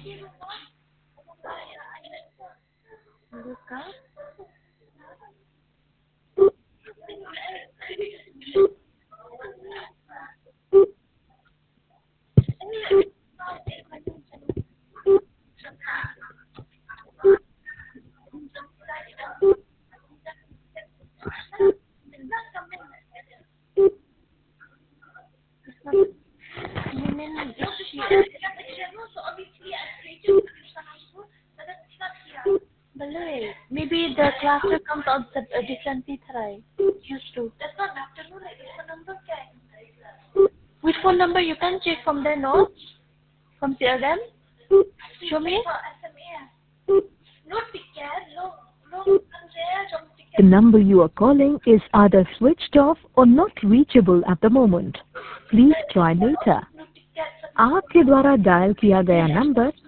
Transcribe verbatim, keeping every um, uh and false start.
Luka? Malay. Maybe the cluster comes out the uh, differently today. Used to. Which phone number you can check from the notes? From C R M? Show me. The number you are calling is either switched off or not reachable at the moment. Please try later. आपके द्वारा dial किया गया number